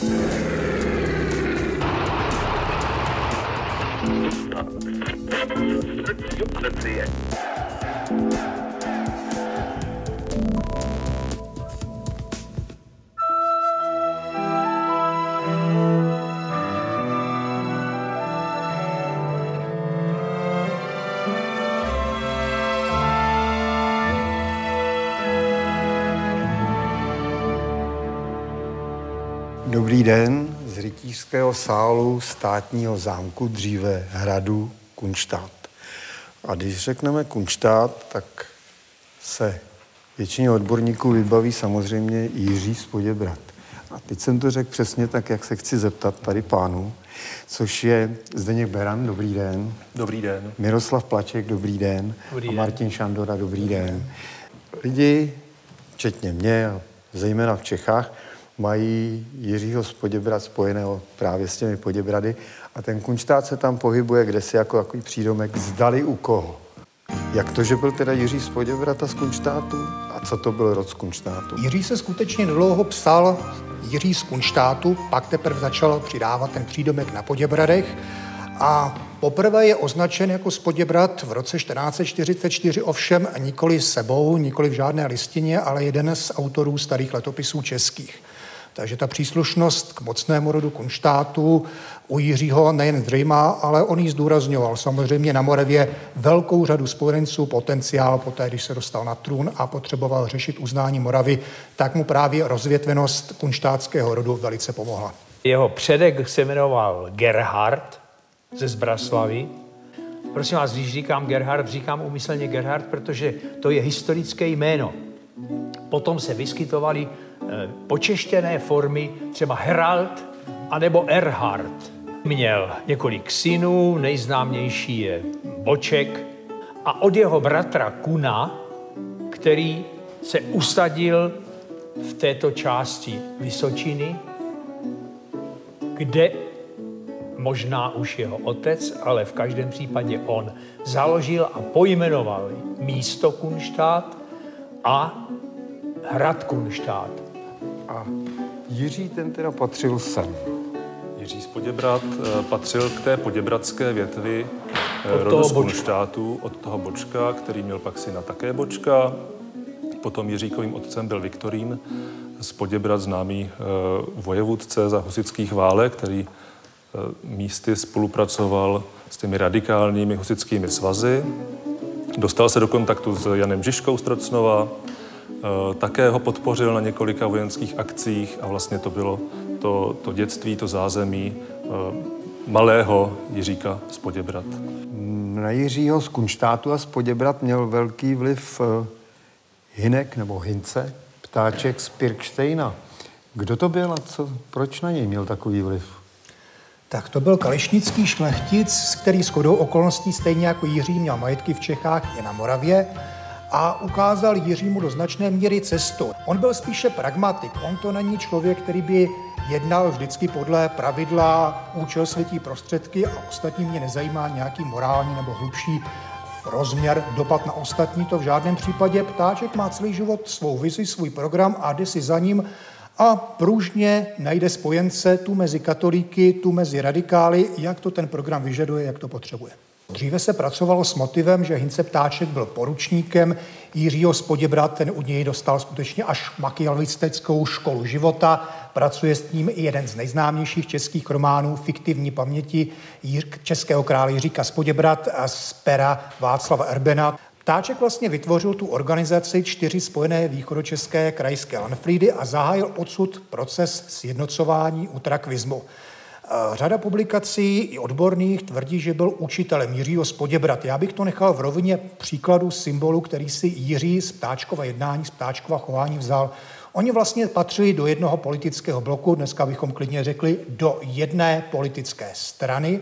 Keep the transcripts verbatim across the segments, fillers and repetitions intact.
Dobrý den z rytířského sálu státního zámku, dříve hradu Kunštát. A když řekneme Kunštát, tak se většině odborníků vybaví samozřejmě Jiří z Poděbrad. A teď jsem to řekl přesně tak, jak se chci zeptat tady pánů, což je Zdeněk Beran, dobrý den. Dobrý den. Miroslav Plaček, dobrý den. Dobrý a den. Martin Šandora, dobrý den. Lidi, včetně mě, a zejména v Čechách, mají Jiřího z Poděbrad spojeného právě s těmi Poděbrady a ten Kunštát se tam pohybuje kdesi jako takový přídomek zdali u koho. Jak to, že byl teda Jiří z Poděbrad a z Kunštátu? A co to byl rod z Kunštátu? Jiří se skutečně dlouho psal Jiří z Kunštátu, pak teprve začal přidávat ten přídomek na Poděbradech a poprvé je označen jako z Poděbrad v roce čtrnáct set čtyřicet čtyři, ovšem nikoli sebou, nikoli v žádné listině, ale jeden z autorů starých letopisů českých. Takže ta příslušnost k mocnému rodu Kunštátu u Jiřího nejen zřejmá, ale on ji zdůrazňoval. Samozřejmě na Moravě velkou řadu spojenců, potenciál poté, když se dostal na trůn a potřeboval řešit uznání Moravy, tak mu právě rozvětvenost kunštátského rodu velice pomohla. Jeho předek se jmenoval Gerhard ze Zbraslavy. Prosím vás, když říkám Gerhard, říkám úmyslně Gerhard, protože to je historické jméno. Potom se vyskytovaly e, počeštěné formy, třeba Herald anebo Erhard. Měl několik synů, nejznámější je Boček a od jeho bratra Kuna, který se usadil v této části Vysočiny, kde možná už jeho otec, ale v každém případě on založil a pojmenoval místo Kunštát a hrad Kunštát. A Jiří ten teda patřil sem. Jiří z Poděbrad patřil k té poděbradské větvi Od rodu toho z Bočka. Kunštátu, od toho Bočka, který měl pak syna také Bočka. Potom Jiříkovým otcem byl Viktorín z Poděbrad, známý vojevůdce za husitských válek, který místy spolupracoval s těmi radikálními husitskými svazy. Dostal se do kontaktu s Janem Žižkou z Trocnova, také ho podpořil na několika vojenských akcích a vlastně to bylo to, to dětství, to zázemí malého Jiříka z Poděbrad. Na Jiřího z Kunštátu a z Poděbrad měl velký vliv Hynek nebo Hynce, ptáček z Pirkštejna. Kdo to byl a co, proč na něj měl takový vliv? Tak to byl kališnický šlechtic, který shodou okolností stejně jako Jiří měl majetky v Čechách i na Moravě a ukázal Jiřímu do značné míry cestu. On byl spíše pragmatik, on to není člověk, který by jednal vždycky podle pravidla účel světí prostředky a ostatní mě nezajímá nějaký morální nebo hlubší rozměr, dopad na ostatní, to v žádném případě. Ptáček má celý život svou vizi, svůj program a jde si za ním a pružně najde spojence tu mezi katolíky, tu mezi radikály, jak to ten program vyžaduje, jak to potřebuje. Dříve se pracovalo s motivem, že Hynce Ptáček byl poručníkem Jiřího z Poděbrad, ten u něj dostal skutečně až machiavellistickou školu života. Pracuje s ním i jeden z nejznámějších českých románů Fiktivní paměti českého krále Jiříka z Poděbrad a z pera Václava Erbena. Ptáček vlastně vytvořil tu organizaci čtyři spojené východočeské krajské Lanfrídy a zahájil odsud proces sjednocování utrakvismu. Řada publikací i odborných tvrdí, že byl učitelem Jiřího z Poděbrad. Já bych to nechal v rovině příkladu symbolu, který si Jiří z Ptáčkova jednání, z Ptáčkova chování vzal. Oni vlastně patřili do jednoho politického bloku, dneska bychom klidně řekli do jedné politické strany.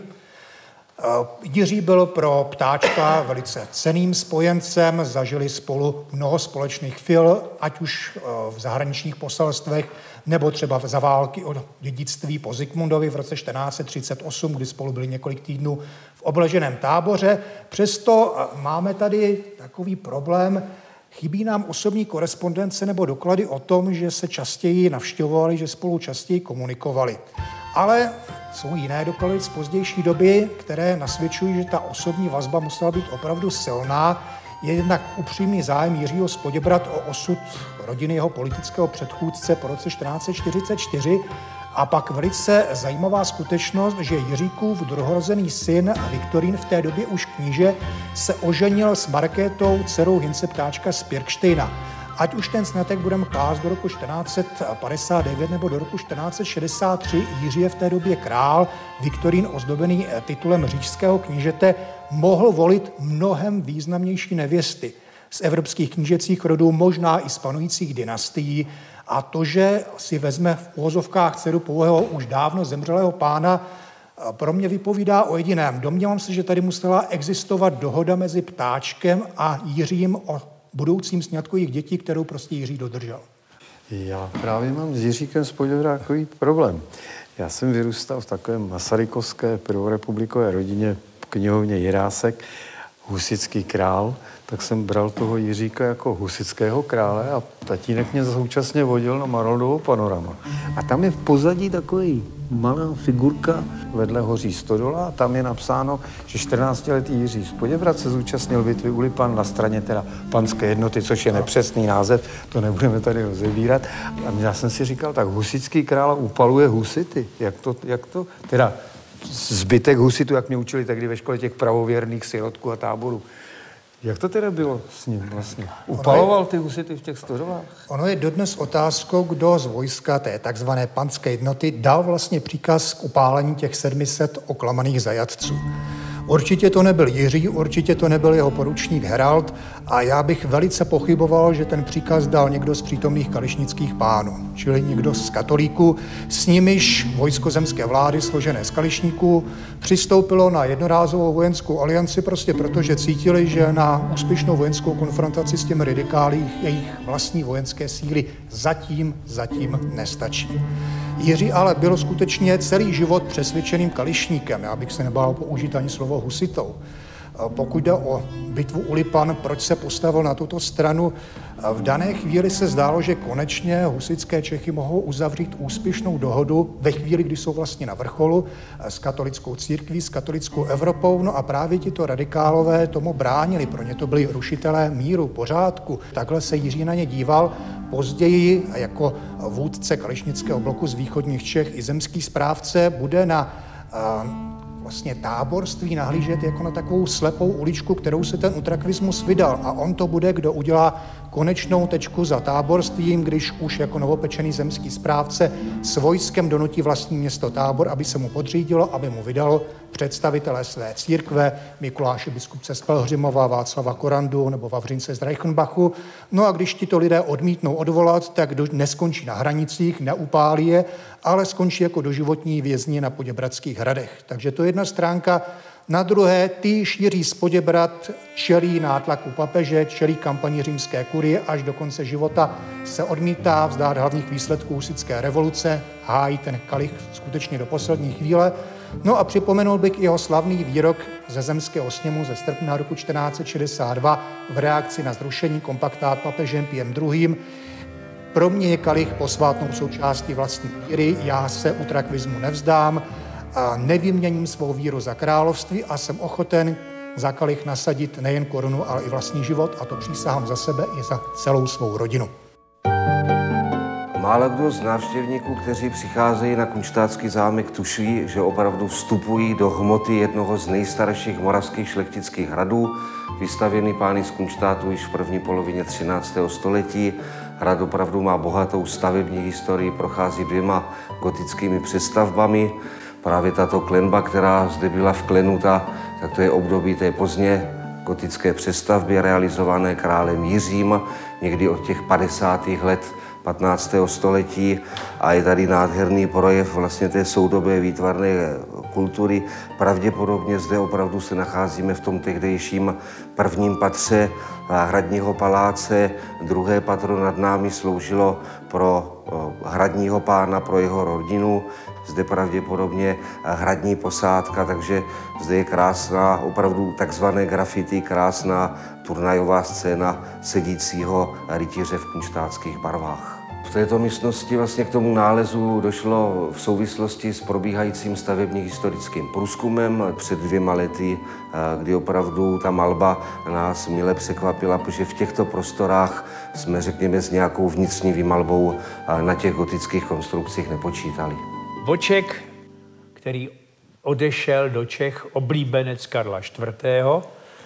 Jiří byl pro Ptáčka velice cenným spojencem, zažili spolu mnoho společných fil, ať už v zahraničních poselstvech, nebo třeba za války o dědictví po Zikmundovi v roce čtrnáct set třicet osm, kdy spolu byli několik týdnů v obleženém táboře. Přesto máme tady takový problém. Chybí nám osobní korespondence nebo doklady o tom, že se častěji navštěvovali, že spolu častěji komunikovali. Ale jsou jiné doklady z pozdější doby, které nasvědčují, že ta osobní vazba musela být opravdu silná. Je jednak upřímný zájem Jiřího z Poděbrad o osud rodiny jeho politického předchůdce po roce čtrnáct set čtyřicet čtyři a pak velice zajímavá skutečnost, že Jiříkův druhorozený syn Viktorín, v té době už kníže, se oženil s Markétou, dcerou Hynce Ptáčka z Pirkštejna. Ať už ten sňatek budeme klást do roku čtrnáct set padesát devět nebo do roku čtrnáct set šedesát tři, Jiří je v té době král, Viktorín ozdobený titulem říšského knížete mohl volit mnohem významnější nevěsty z evropských knížecích rodů, možná i z panujících dynastií. A to, že si vezme v uvozovkách dceru pouhého už dávno zemřelého pána, pro mě vypovídá o jediném. Domnívám se, že tady musela existovat dohoda mezi Ptáčkem a Jiřím o budoucím sňatku jejich dětí, kterou prostě Jiří dodržel. Já právě mám s Jiříkem z Poděbrad takový problém. Já jsem vyrůstal v takovém masarykovské prvorepublikové rodině v knihovně Jirásek, husitský král, tak jsem bral toho Jiříka jako husitského krále a tatínek mě současně vodil na Maroldovo panorama. A tam je v pozadí takový malá figurka, vedle hoří stodola a tam je napsáno, že čtrnáctiletý Jiří z Poděbrad se zúčastnil bitvy u Lipan na straně teda panské jednoty, což je nepřesný název, to nebudeme tady rozebírat. A já jsem si říkal, tak husitský král upaluje husity, jak to, jak to, teda zbytek husitů, jak mě učili tehdy ve škole těch pravověrných sirotků a táborů. Jak to teda bylo s ním vlastně? Upaloval ty husity v těch stodolách? Ono je dodnes otázkou, kdo z vojska té takzvané panské jednoty dal vlastně příkaz k upálení těch sedmi set oklamaných zajatců. Určitě to nebyl Jiří, určitě to nebyl jeho poručník Herald a já bych velice pochyboval, že ten příkaz dal někdo z přítomných kališnických pánů, čili někdo z katolíků, s nimiž vojsko zemské vlády složené z kališníků přistoupilo na jednorázovou vojenskou alianci prostě proto, že cítili, že na úspěšnou vojenskou konfrontaci s těmi radikály jejich vlastní vojenské síly zatím, zatím nestačí. Jiří ale byl skutečně celý život přesvědčeným kališníkem. Já bych se nebál použít ani slovo husitou. Pokud jde o bitvu u Lipan, proč se postavil na tuto stranu, v dané chvíli se zdálo, že konečně husitské Čechy mohou uzavřít úspěšnou dohodu ve chvíli, kdy jsou vlastně na vrcholu s katolickou církví, s katolickou Evropou. No a právě tito radikálové tomu bránili. Pro ně to byli rušitelé míru, pořádku. Takhle se Jiří na ně díval. Později jako vůdce kališnického bloku z východních Čech i zemský správce bude na vlastně táborství nahlížet jako na takovou slepou uličku, kterou se ten utrakvismus vydal. A on to bude, kdo udělá konečnou tečku za táborstvím, když už jako novopečený zemský správce s vojskem donutí vlastní město Tábor, aby se mu podřídilo, aby mu vydalo představitelé své církve, Mikuláše biskupce z Pelhřimova, Václava Korandu nebo Vavřince z Reichenbachu. No a když tito lidé odmítnou odvolat, tak neskončí na hranicích, neupálí je, ale skončí jako doživotní vězni na Poděbradských hradech. Takže to je jedna stránka. Na druhé, týž Jiří z Poděbrad čelí nátlaku papeže, čelí kampani římské kurie, až do konce života se odmítá vzdát hlavních výsledků husitské revoluce, hájí ten kalich skutečně do poslední chvíle. No a připomenul bych jeho slavný výrok ze zemského sněmu ze srpna roku čtrnáct set šedesát dva v reakci na zrušení kompaktát papežem Piem druhým. Pro mě je kalich posvátnou součástí vlastní víry, já se utrakvismu nevzdám, a nevyměním svou víru za království a jsem ochoten za kalich nasadit nejen korunu, ale i vlastní život a to přísahám za sebe i za celou svou rodinu. Málo kdo z návštěvníků, kteří přicházejí na Kunštátský zámek, tuší, že opravdu vstupují do hmoty jednoho z nejstarších moravských šlechtických hradů, vystavěný pány z Kunštátu již v první polovině třináctého století. Hrad opravdu má bohatou stavební historii, prochází dvěma gotickými přestavbami. Právě tato klenba, která zde byla vklenuta, tak to je období té pozdně gotické přestavby realizované králem Jiřím, někdy od těch padesátých let patnáctého století a je tady nádherný projev vlastně té soudobé výtvarné kultury. Pravděpodobně zde opravdu se nacházíme v tom tehdejším prvním patře hradního paláce. Druhé patro nad námi sloužilo pro hradního pána, pro jeho rodinu. Zde pravděpodobně hradní posádka, takže zde je krásná, opravdu takzvané graffiti, krásná turnajová scéna sedícího rytíře v kunštátských barvách. V této místnosti vlastně k tomu nálezu došlo v souvislosti s probíhajícím stavebně historickým průzkumem před dvěma lety, kdy opravdu ta malba nás mile překvapila, protože v těchto prostorách jsme, řekněme, s nějakou vnitřní výmalbou na těch gotických konstrukcích nepočítali. Boček, který odešel do Čech, oblíbenec Karla čtvrtého.,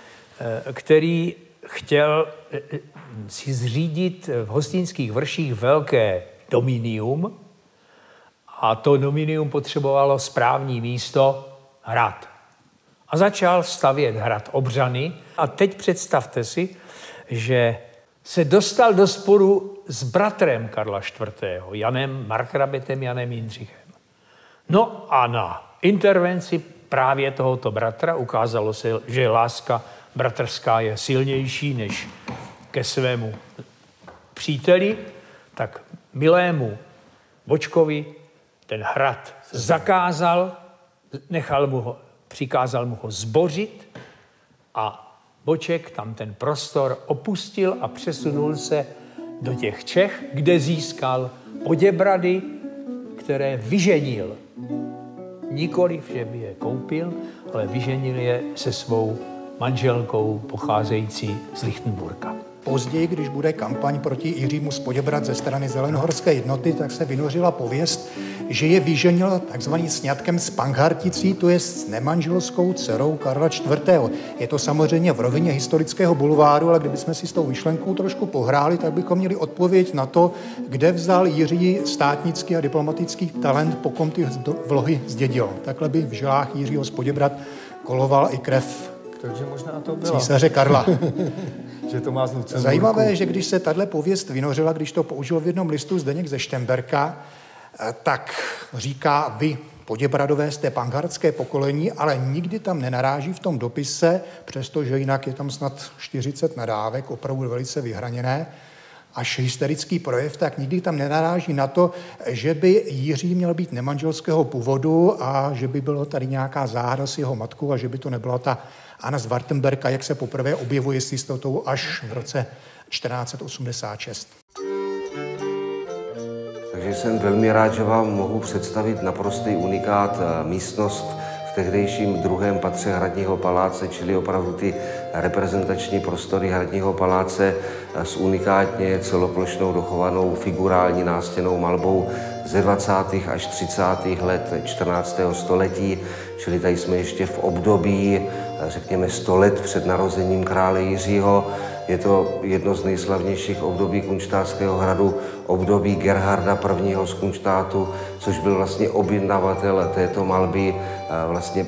který chtěl si zřídit v Hostýnských vrších velké dominium a to dominium potřebovalo správní místo hrad. A začal stavět hrad Obřany a teď představte si, že se dostal do sporu s bratrem Karla čtvrtého., Janem Markrabitem, Janem Jindřichem. No a na intervenci právě tohoto bratra ukázalo se, že láska bratrská je silnější než ke svému příteli, tak milému Bočkovi ten hrad zakázal, nechal mu ho, přikázal mu ho zbořit a Boček tam ten prostor opustil a přesunul se do těch Čech, kde získal Poděbrady, které vyženil. Nikoliv, že by je koupil, ale vyženil je se svou manželkou pocházející z Lichtenburga. Později, když bude kampaň proti Jiřímu z Poděbrad ze strany Zelenohorské jednoty, tak se vynořila pověst, že je vyženil takzvaný sňatkem s Pangharticí, to je s nemanželskou dcerou Karla čtvrtého. Je to samozřejmě v rovině historického bulváru, ale kdybychom si s tou myšlenkou trošku pohráli, tak bychom měli odpověď na to, kde vzal Jiří státnický a diplomatický talent, pokud ty vlohy zdědil. Takhle by v žilách Jiřího z Poděbrad koloval i krev Takže možná to bylo. císaře Karla. Že to má z Lucemburku. Zajímavé je, že když se tahle pověst vynořila, když to použil v jednom listu Zdeněk ze Štemberka, tak říká, vy, Poděbradové, jste panghardské pokolení, ale nikdy tam nenaráží v tom dopise, přestože jinak je tam snad čtyřicet nadávek, opravdu velice vyhraněné, až hysterický projev, tak nikdy tam nenaráží na to, že by Jiří měl být nemanželského původu a že by bylo tady nějaká záhada s jeho matkou a že by to nebyla ta Anna z Wartenberka, jak se poprvé objevuje s jistotou až v roce čtrnáct set osmdesát šest. Takže jsem velmi rád, že vám mohu představit naprostý unikát místnost v tehdejším druhém patře hradního paláce, čili opravdu ty reprezentační prostory hradního paláce s unikátně celoplošnou dochovanou figurální nástěnnou malbou ze dvacátých až třicátých let čtrnáctého století, čili tady jsme ještě v období, řekněme, sto let před narozením krále Jiřího. Je to jedno z nejslavnějších období Kunštátského hradu, období Gerharda prvního z Kunštátu, což byl vlastně objednavatel této malby, vlastně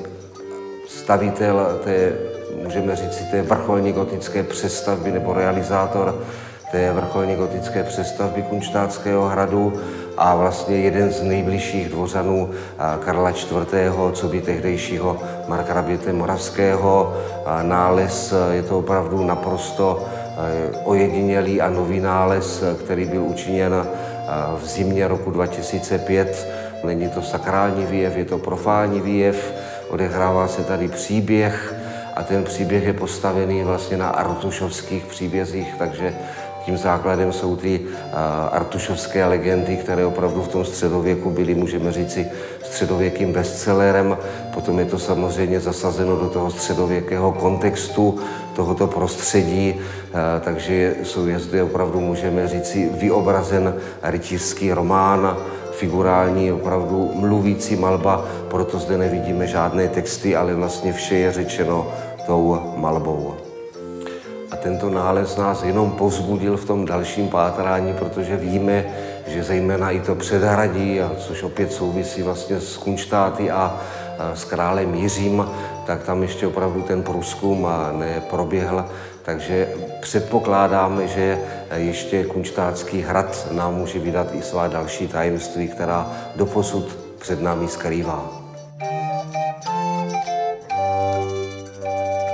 stavitel té, můžeme říct, té vrcholně gotické přestavby nebo realizátor té vrcholně gotické přestavby Kunštátského hradu a vlastně jeden z nejbližších dvořanů Karla čtvrtého., co by tehdejšího markraběte moravského. Nález je to opravdu naprosto ojedinělý a nový nález, který byl učiněn v zimě roku dva tisíce pět. Není to sakrální výjev, je to profánní výjev, odehrává se tady příběh a ten příběh je postavený vlastně na artušovských příbězích, takže tím základem jsou ty uh, artušovské legendy, které opravdu v tom středověku byly, můžeme říci, středověkým bestsellerem. Potom je to samozřejmě zasazeno do toho středověkého kontextu tohoto prostředí, uh, takže jsou je zde opravdu, můžeme říci, vyobrazen rytířský román, figurální, opravdu mluvící malba, proto zde nevidíme žádné texty, ale vlastně vše je řečeno tou malbou. A tento nález nás jenom povzbudil v tom dalším pátrání, protože víme, že zejména i to předhradí, což opět souvisí vlastně s Kunštáty a s králem Jiřím, tak tam ještě opravdu ten průzkum neproběhl. Takže předpokládáme, že ještě Kunštátský hrad nám může vydat i svá další tajemství, která doposud před námi skrývá.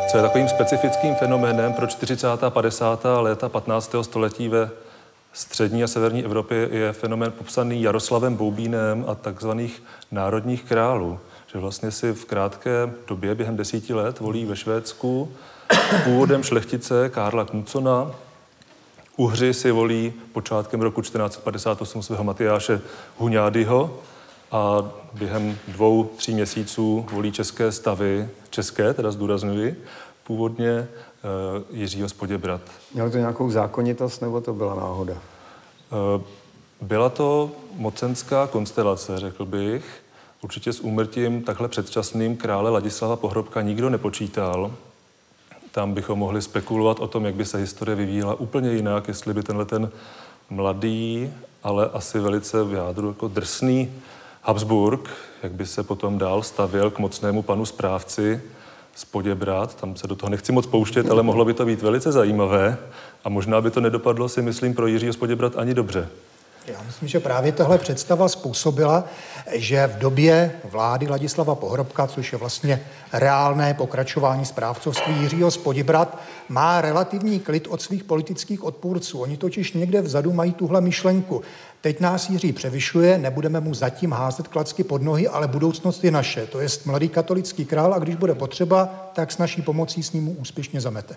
Co je takovým specifickým fenoménem pro čtyřicátá a padesátá léta patnáctého století ve střední a severní Evropě, je fenomén popsaný Jaroslavem Boubínem a takzvaných národních králů. Že vlastně si v krátké době, během desíti let, volí ve Švédsku původem šlechtice Karla Knutsona. Uhři si volí počátkem roku čtrnáct set padesát osm svého Matyáše Huňádyho a během dvou, tří měsíců volí české stavy, české, teda zdůrazňuji, původně e, Jiřího z Poděbrad. Mělo to nějakou zákonitost, nebo to byla náhoda? E, byla to mocenská konstelace, řekl bych. Určitě s úmrtím takhle předčasným krále Ladislava Pohrobka nikdo nepočítal. Tam bychom mohli spekulovat o tom, jak by se historie vyvíjela úplně jinak, jestli by tenhle ten mladý, ale asi velice v jádru jako drsný Habsburg, jak by se potom dál stavěl k mocnému panu správci z Poděbrad. Tam se do toho nechci moc pouštět, ale mohlo by to být velice zajímavé a možná by to nedopadlo, si myslím, pro Jiřího z Poděbrad ani dobře. Já myslím, že právě tahle představa způsobila, že v době vlády Ladislava Pohrobka, což je vlastně reálné pokračování správcovství Jiřího z Poděbrad, má relativní klid od svých politických odpůrců. Oni totiž někde vzadu mají tuhle myšlenku. Teď nás Jiří převyšuje, nebudeme mu zatím házet klacky pod nohy, ale budoucnost je naše. To je mladý katolický král a když bude potřeba, tak s naší pomocí s ním úspěšně zamete.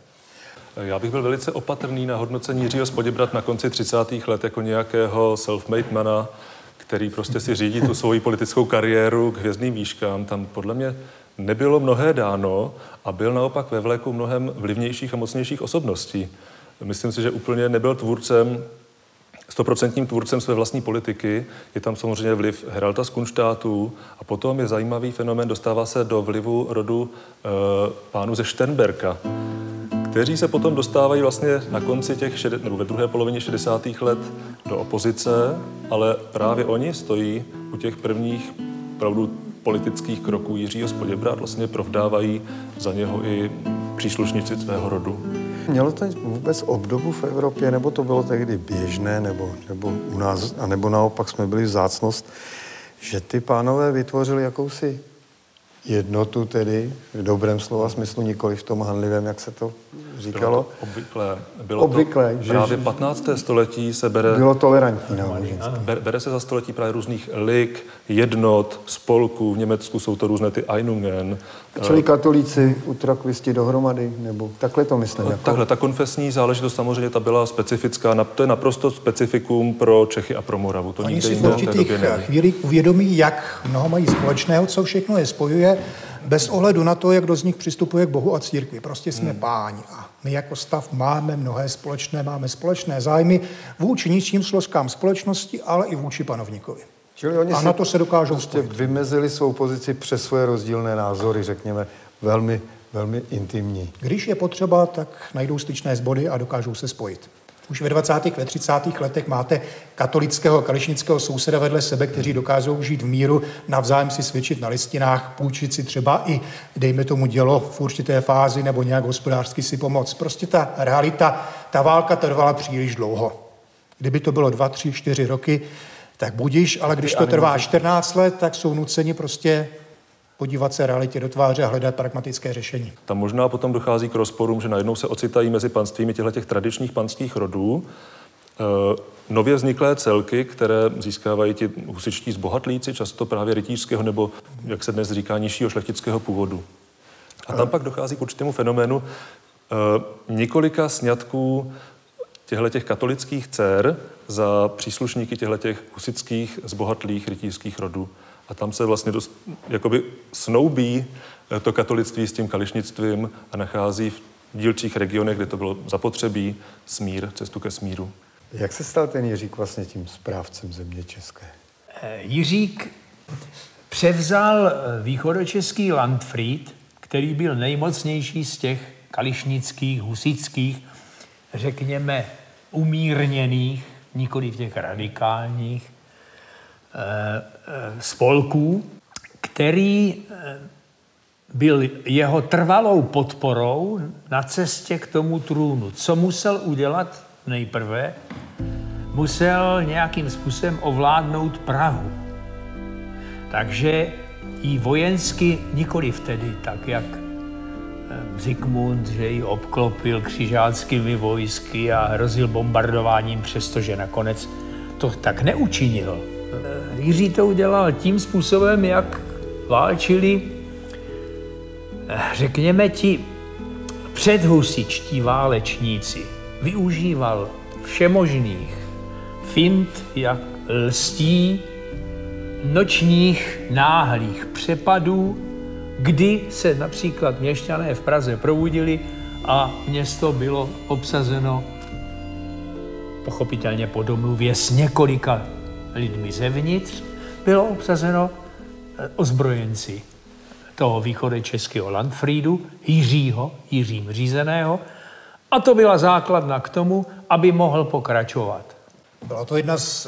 Já bych byl velice opatrný na hodnocení Jiřího z Poděbrad na konci třicátých let jako nějakého self-made mana, který prostě si řídí tu svoji politickou kariéru k hvězdným výškám. Tam podle mě nebylo mnohé dáno a byl naopak ve vleku mnohem vlivnějších a mocnějších osobností. Myslím si, že úplně nebyl tvůrcem, stoprocentním tvůrcem své vlastní politiky. Je tam samozřejmě vliv Heralta z Kunštátu a potom je zajímavý fenomén, dostává se do vlivu rodu e, pánů ze Šternberka, kteří se potom dostávají vlastně na konci těch, šed... nebo ve druhé polovině šedesátých let do opozice, ale právě oni stojí u těch prvních opravdu politických kroků Jiřího z Poděbrad, vlastně provdávají za něho i příslušníci svého rodu. Mělo to vůbec obdobu v Evropě, nebo to bylo tehdy běžné, nebo, nebo u nás, a nebo naopak jsme byli vzácnost, že ty pánové vytvořili jakousi jednotu tedy, v dobrém slova smyslu, nikoli v tom hanlivém, jak se to říkalo. Bylo to obvyklé. Bylo obvyklé, to že právě patnácté století se bere... Bylo tolerantní náboženství. Bere, bere se za století právě různých lig, jednot, spolků. V Německu jsou to různé ty Einungen. Čili katolíci, utrakvisti dohromady, nebo takhle to myslím. Jako... Takhle, ta konfesní záležitost samozřejmě ta byla specifická. To je naprosto specifikum pro Čechy a pro Moravu. To Oni si v určitých chvílích uvědomí, jak mnoho mají společného, co všechno je spojuje, bez ohledu na to, jak kdo z nich přistupuje k Bohu a církvi. Prostě jsme hmm. páni a my jako stav máme mnohé společné, máme společné zájmy vůči ničím složkám společnosti, ale i vůči panovníkovi. Čili oni a na to se dokážou prostě spojit. Vymezili svou pozici přes svoje rozdílné názory, řekněme, velmi, velmi intimní. Když je potřeba, tak najdou styčné zbody a dokážou se spojit. Už ve dvacátých, ve třicátých letech máte katolického a kališnického souseda vedle sebe, kteří dokážou žít v míru, navzájem si svědčit na listinách, půjčit si třeba i, dejme tomu, dělo v určité fázi nebo nějak hospodářsky si pomoct. Prostě ta realita, ta válka trvala příliš dlouho. Kdyby to bylo dva, tři, čtyři roky, tak budiš, ale když to trvá čtrnáct let, tak jsou nuceni prostě podívat se realitě do tváře a hledat pragmatické řešení. Tam možná potom dochází k rozporům, že najednou se ocitají mezi panstvími těchto tradičních panských rodů e, nově vzniklé celky, které získávají ti husičtí zbohatlíci, často právě rytířského nebo, jak se dnes říká, nižšího šlechtického původu. A tam pak dochází k určitému fenoménu e, několika sňatků těchto katolických dcer za příslušníky těchto husických zbohatlých rytířských rodů. A tam se vlastně dost, jakoby snoubí to katolictví s tím kališnictvím a nachází v dílčích regionech, kde to bylo zapotřebí, smír, cestu ke smíru. Jak se stal ten Jiřík vlastně tím správcem země české? Jiřík převzal východočeský Landfried, který byl nejmocnější z těch kališnických, husických, řekněme, umírněných, nikoli v těch radikálních, spolků, který byl jeho trvalou podporou na cestě k tomu trůnu. Co musel udělat nejprve? Musel nějakým způsobem ovládnout Prahu. Takže i vojensky, nikoli vtedy, tak jak Zikmund, že ji obklopil křižáckými vojsky a hrozil bombardováním, přestože nakonec to tak neučinil. Jiří to udělal tím způsobem, jak válčili, řekněme ti, předhusičtí válečníci. Využíval všemožných fint, jak lstí, nočních náhlých přepadů, kdy se například měšťané v Praze probudili a město bylo obsazeno pochopitelně po domluvě s několika lidmi zevnitř, bylo obsazeno ozbrojenci toho východečeského Landfriedu, Jiřího, Jiřím řízeného, a to byla základna k tomu, aby mohl pokračovat. Byla to jedna z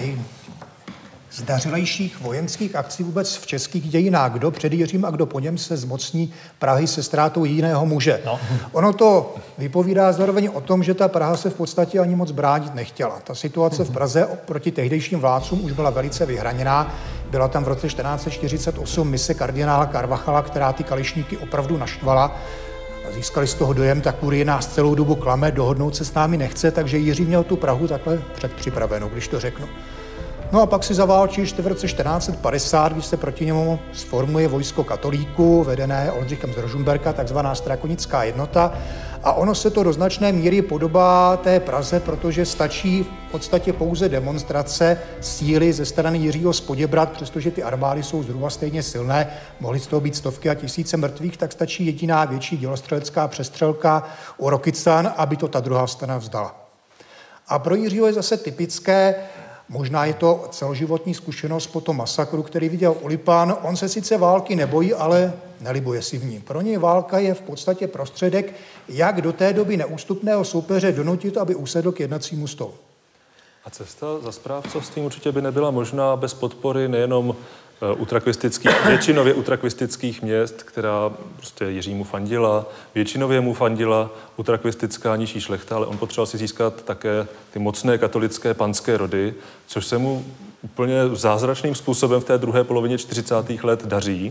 nejzdařilejších vojenských akcí vůbec v českých dějinách. Kdo před Jiřím a kdo po něm se zmocní Prahy se ztrátou jiného muže. No. Ono to vypovídá zároveň o tom, že ta Praha se v podstatě ani moc bránit nechtěla. Ta situace v Praze proti tehdejším vládcům už byla velice vyhraněná. Byla tam v roce čtrnáct set čtyřicet osm mise kardinála Carvachala, která ty kališníky opravdu naštvala. Získali z toho dojem, tak kurie nás celou dobu klame, dohodnout se s námi nechce, takže Jiří měl tu Prahu takhle předpřipravenou, když to řeknu. No a pak si zaválčí ještě v roce čtrnáct set padesát, když se proti němu sformuje vojsko katolíků, vedené Oldřichem z Rožmberka, takzvaná Strakonická jednota. A ono se to do značné míry podobá té Praze, protože stačí v podstatě pouze demonstrace síly ze strany Jiřího z Poděbrad, přestože ty armády jsou zhruba stejně silné, mohly z toho být stovky a tisíce mrtvých, tak stačí jediná větší dělostřelecká přestřelka u Rokycan, aby to ta druhá strana vzdala. A pro Jiřího je zase typické, možná je to celoživotní zkušenost po tom masakru, který viděl u Lipan. On se sice války nebojí, ale nelibuje si v ní. Pro něj válka je v podstatě prostředek, jak do té doby neústupného soupeře donutit, aby usedl k jednacímu stolu. A cesta za správcovstvím určitě by nebyla možná bez podpory nejenom utrakvistických, většinově utrakvistických měst, která prostě Jiřímu fandila, většinově mu fandila utrakvistická nižší šlechta, ale on potřeboval si získat také ty mocné katolické panské rody, což se mu úplně zázračným způsobem v té druhé polovině čtyřicátých let daří.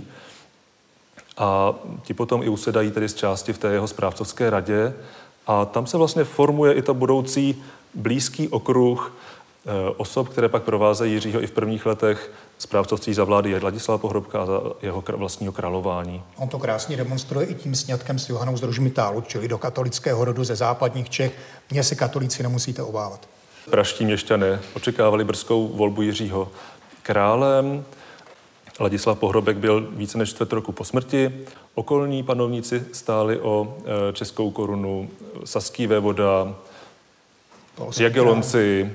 A ti potom i usedají tedy z části v té jeho správcovské radě a tam se vlastně formuje i to budoucí blízký okruh osob, které pak provázejí Jiřího i v prvních letech správcovství za vlády Ladislava Pohrobka a za jeho vlastního králování. On to krásně demonstruje i tím sňatkem s Johanou z Rožmitálu, čili do katolického rodu ze západních Čech. Mě se katolíci nemusíte obávat. Praští měšťané očekávali brzkou volbu Jiřího králem. Ladislav Pohrobek byl více než čtvrt roku po smrti. Okolní panovníci stáli o českou korunu, saský vévoda, Jagellonci,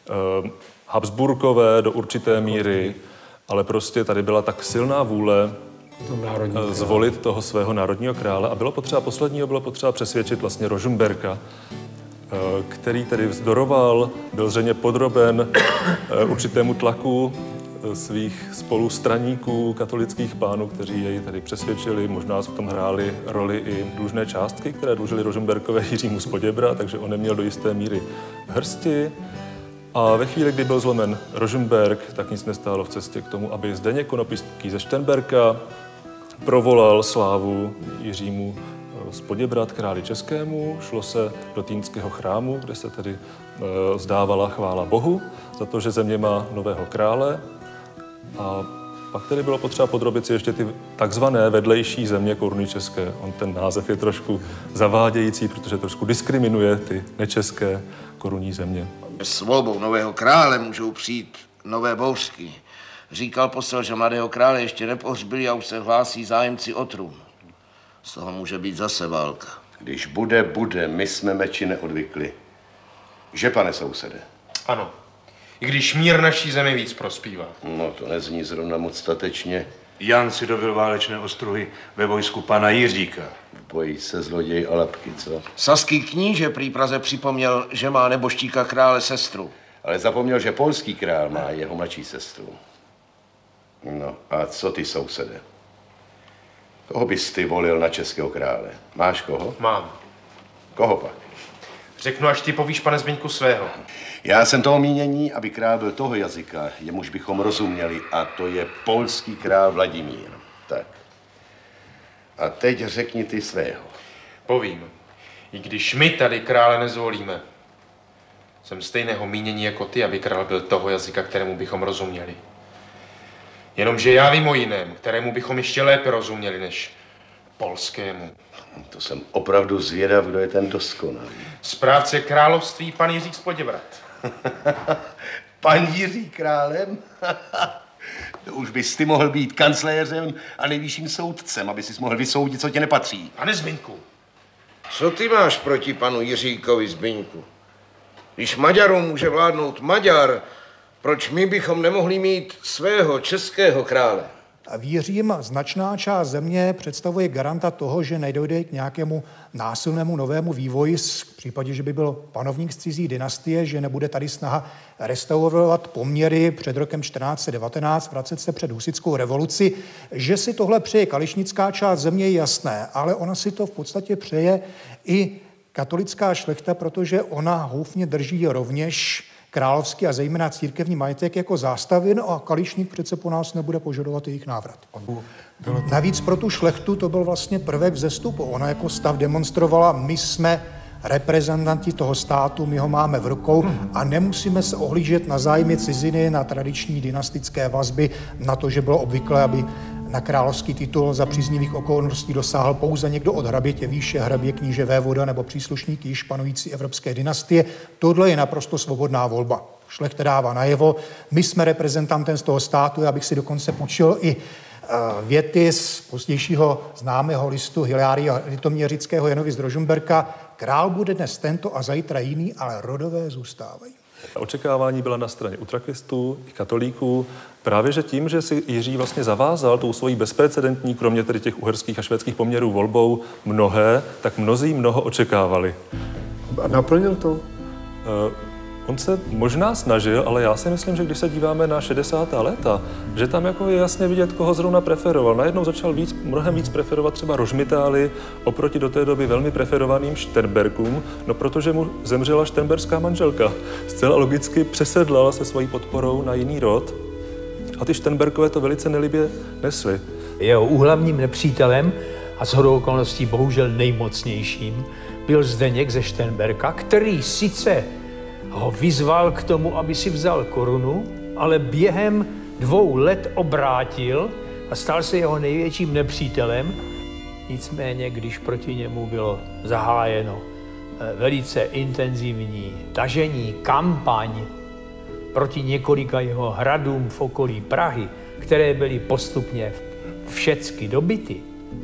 Habsburkové do určité míry, ale prostě tady byla tak silná vůle zvolit toho svého národního krále a bylo potřeba, posledního bylo potřeba přesvědčit vlastně Rožmberka, který tedy vzdoroval, byl zřejmě podroben určitému tlaku svých spolustraníků, katolických pánů, kteří jej tady přesvědčili, možná v tom hráli roli i dlužné částky, které dlužili Rožmberkové Jiřímu z Poděbra, takže on neměl do jisté míry hrsti. A ve chvíli, kdy byl zlomen Rožmberk, tak nic nestálo v cestě k tomu, aby Zdeněk Konopský ze Šternberka provolal slávu Jiřímu z Poděbrad králi českému. Šlo se do Týnského chrámu, kde se tedy e, zdávala chvála Bohu za to, že země má nového krále. A pak tedy bylo potřeba podrobit si ještě ty takzvané vedlejší země koruny české. On ten název je trošku zavádějící, protože trošku diskriminuje ty nečeské korunní země. S volbou nového krále můžou přijít nové bouřky. Říkal posel, že mladého krále ještě nepohřbili a už se hlásí zájemci o trůn. Z toho může být zase válka. Když bude, bude. My jsme meči neodvykli. Že, pane sousede? Ano. I když mír naší zemi víc prospívá. No, to nezní zrovna moc statečně. Jan si dobil válečné ostruhy ve vojsku pana Jiříka. Bojí se zloděj a lapky, co? Saský kníže prý Praze připomněl, že má neboštíka krále sestru. Ale zapomněl, že polský král má jeho mladší sestru. No, a co ty, sousede? Koho bys ty volil na českého krále? Máš koho? Mám. Koho pak? Řeknu, až ty povíš, pane Zbyňku, svého. Já jsem toho mínění, aby král byl toho jazyka, jemuž bychom rozuměli, a to je polský král Vladimír. Tak. A teď řekni ty svého. Povím. I když my tady krále nezvolíme, jsem stejného mínění jako ty, aby král byl toho jazyka, kterému bychom rozuměli. Jenomže já vím o jiném, kterému bychom ještě lépe rozuměli než polskému. To jsem opravdu zvědav, kdo je ten doskonalý. Správce království, pan Jiří z Poděbrad. Pan Jiří králem? To už bys ty mohl být kancléřem a nejvyšším soudcem, aby si mohl vysoudit, co tě nepatří. Pane Zbyňku. Co ty máš proti panu Jiříkovi, Zbyňku? Když Maďarům může vládnout Maďar, proč my bychom nemohli mít svého českého krále? V Jiřím značná část země představuje garanta toho, že nedojde k nějakému násilnému novému vývoji v případě, že by byl panovník z cizí dynastie, že nebude tady snaha restaurovat poměry před rokem čtrnáct set devatenáct, vracet se před husitskou revoluci. Že si tohle přeje kališnická část země je jasné, ale ona si to v podstatě přeje i katolická šlechta, protože ona houfně drží rovněž královský a zejména církevní majetek jako zástavin a Kališník přece po nás nebude požadovat jejich návrat. Navíc pro tu šlechtu to byl vlastně prvek vzestupu. Ona jako stav demonstrovala, my jsme reprezentanti toho státu, my ho máme v rukou a nemusíme se ohlížet na zájmy ciziny, na tradiční dynastické vazby, na to, že bylo obvyklé, aby na královský titul za příznivých okolností dosáhl pouze někdo od hrabětě výše, hrabě, kníže, vévoda nebo příslušník již panující evropské dynastie. Tohle je naprosto svobodná volba. Šlechta dává najevo, my jsme reprezentantem z toho státu, já bych si dokonce půjčil i věty z pozdějšího známého listu Hilária Litoměřického Janovi z Rožmberka. Král bude dnes tento a zítra jiný, ale rodové zůstávají. Očekávání byla na straně utrakistů i katolíků. Právě že tím, že si Jiří vlastně zavázal tou svojí bezprecedentní, kromě tedy těch uherských a švédských poměrů volbou, mnohé, tak mnozí mnoho očekávali. A naplnil to? Uh, on se možná snažil, ale já si myslím, že když se díváme na šedesátá léta, že tam jako je jasně vidět, koho zrovna preferoval. Najednou začal víc, mnohem víc preferovat třeba Rožmitály oproti do té doby velmi preferovaným Šternberkům, no protože mu zemřela šternberská manželka. Zcela logicky přesedlala se svojí podporou na jiný rod a ty Šternberkové to velice nelibě nesli. Jeho úhlavním nepřítelem a shodou okolností bohužel nejmocnějším byl Zdeněk ze Šternberka, který sice ho vyzval k tomu, aby si vzal korunu, ale během dvou let obrátil a stal se jeho největším nepřítelem. Nicméně, když proti němu bylo zahájeno velice intenzivní tažení, kampaň proti několika jeho hradům v okolí Prahy, které byly postupně všecky dobyty,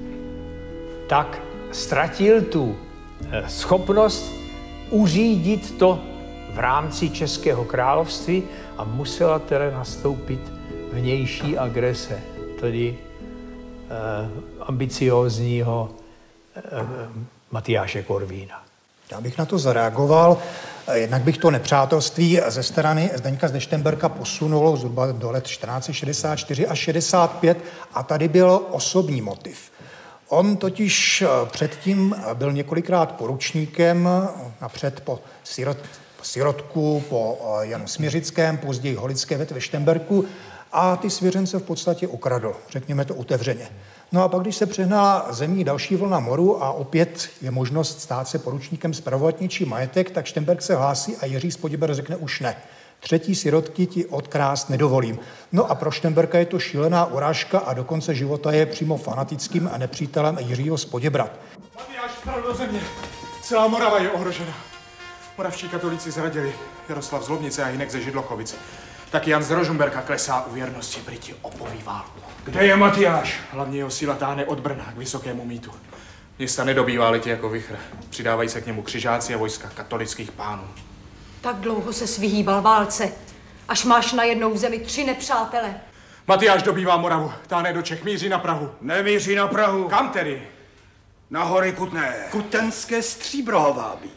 tak ztratil tu schopnost uřídit to v rámci Českého království a musela teda nastoupit vnější agrese, tedy eh, ambiciózního eh, Matyáše Korvína. Já bych na to zareagoval. Jednak bych to nepřátelství ze strany Zdeňka ze Šternberka posunulo zhruba do let čtrnáct set šedesát čtyři až šedesát pět a tady byl osobní motiv. On totiž předtím byl několikrát poručníkem, napřed po sirot, Sirotku, po Janu Smiřickém, později Holické větve ve Šternberku a ty svěřence v podstatě ukradl, řekněme to otevřeně. No a pak, když se přehnala zemí další vlna moru a opět je možnost stát se poručníkem spravovat něčí majetek, tak Šternberk se hlásí a Jiří z Poděbrad řekne už ne. Třetí sirotky ti odkrást nedovolím. No a pro Šternberka je to šílená urážka a do konce života je přímo fanatickým a nepřítelem Jiřího z Poděbrad. Matyáš vpadl do země. Celá Morava je ohrožena. Moravští katolíci zradili Jaroslav z Lobnice a Hinek ze Židlochovic. Taky Jan z Rožmberka klesá u věrnosti, prý opoví válku. Kde je Matyáš? Hlavně jeho síla táhne od Brna k Vysokému Mýtu. Města nedobývá letě jako vichr. Přidávají se k němu křižáci a vojska katolických pánů. Tak dlouho se vyhýbal válce, až máš najednou v zemi tři nepřátele. Matyáš dobývá Moravu, táhne do Čech, míří na Prahu. Nemíří na Prahu. Kam tedy? Na hory Kutné. Kutenské stříbro ho vábí.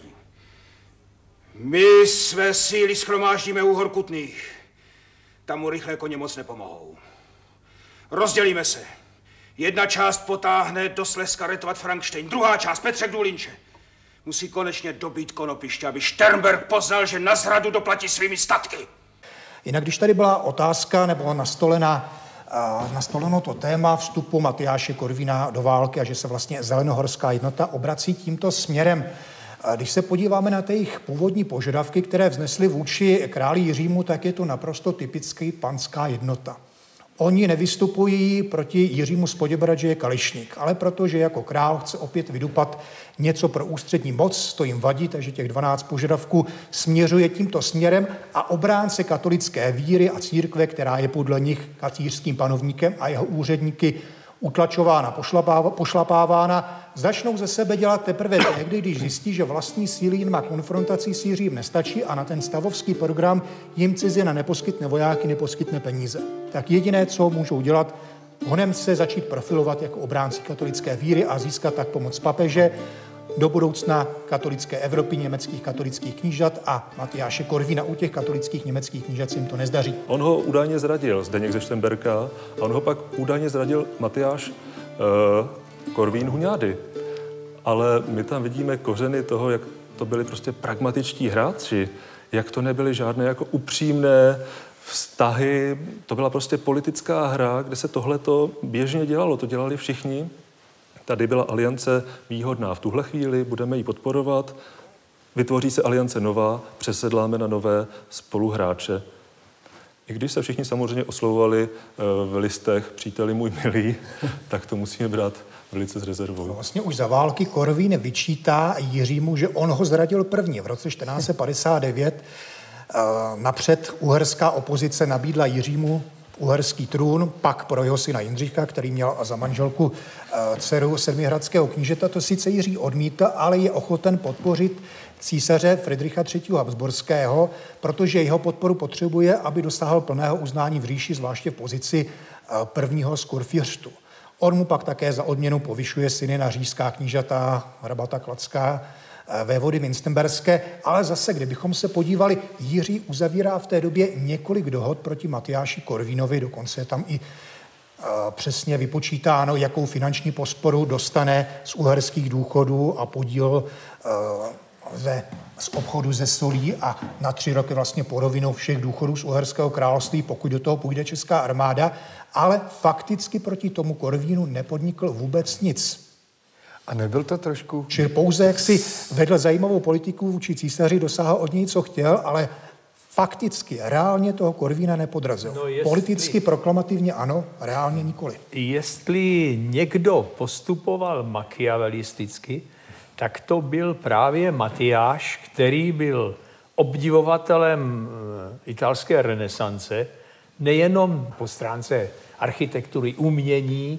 My své síly shromáždíme u hor Kutných. Tam mu rychlé koně moc nepomohou. Rozdělíme se. Jedna část potáhne do Slezska retovat Frankštejn, druhá část Petřek Důlinče. Musí konečně dobít Konopiště, aby Šternberk poznal, že na zradu doplatí svými statky. Jinak, když tady byla otázka nebo nastolená nastoleno to téma vstupu Matyáše Korvína do války a že se vlastně zelenohorská jednota obrací tímto směrem. Když se podíváme na ty jejich původní požadavky, které vznesly vůči králi Jiřímu, tak je to naprosto typický panská jednota. Oni nevystupují proti Jiřímu z Poděbrad, že je kališník, ale protože jako král chce opět vydupat něco pro ústřední moc, to jim vadí, takže těch dvanáct požadavků směřuje tímto směrem a obránce katolické víry a církve, která je podle nich kacířským panovníkem a jeho úředníky utlačována, pošlapávána, začnou ze sebe dělat teprve tehdy, když zjistí, že vlastní síly jim na konfrontaci s Jiřím nestačí a na ten stavovský program jim cizina neposkytne vojáky, neposkytne peníze. Tak jediné, co můžou dělat, honem se začít profilovat jako obránci katolické víry a získat tak pomoc papeže, do budoucna katolické Evropy, německých katolických knížat a Matyáše Korvína. U těch katolických německých knížat se jim to nezdaří. On ho údajně zradil, Zdeněk ze Štemberka, a on ho pak údajně zradil Matyáš uh, Korvín Huňády. Ale my tam vidíme kořeny toho, jak to byli prostě pragmatičtí hráči, jak to nebyly žádné jako upřímné vztahy. To byla prostě politická hra, kde se tohleto běžně dělalo. To dělali všichni. Tady byla aliance výhodná v tuhle chvíli, budeme ji podporovat, vytvoří se aliance nová, přesedláme na nové spoluhráče. I když se všichni samozřejmě oslovovali v listech příteli můj milý, tak to musíme brát velice s rezervou. Vlastně už za války Korvín vyčítá Jiřímu, že on ho zradil první. V roce čtrnáct set padesát devět napřed uherská opozice nabídla Jiřímu uherský trůn, pak pro jeho syna Jindřicha, který měl za manželku dceru sedmihradského knížete. To sice Jiří odmítl, ale je ochoten podpořit císaře Fridricha třetího. Habsburského, protože jeho podporu potřebuje, aby dosáhl plného uznání v říši, zvláště v pozici prvního z kurfiřtu. On mu pak také za odměnu povyšuje syny na říšská knížata, hrabata Kladská, vévody Münsterberské, ale zase, kdybychom se podívali, Jiří uzavírá v té době několik dohod proti Matyáši Korvínovi, dokonce je tam i uh, přesně vypočítáno, jakou finanční podporu dostane z uherských důchodů a podíl uh, ze, z obchodu ze solí a na tři roky vlastně polovinou všech důchodů z Uherského království, pokud do toho půjde česká armáda, ale fakticky proti tomu Korvínu nepodnikl vůbec nic. A nebyl to trošku... Čili pouze jak si vedl zajímavou politiku vůči císaři, dosáhl od něj, co chtěl, ale fakticky, reálně toho Korvína nepodrazil. No jestli... Politicky, proklamativně ano, reálně nikoli. Jestli někdo postupoval machiavelisticky, tak to byl právě Matyáš, který byl obdivovatelem italské renesance, nejenom po stránce architektury, umění,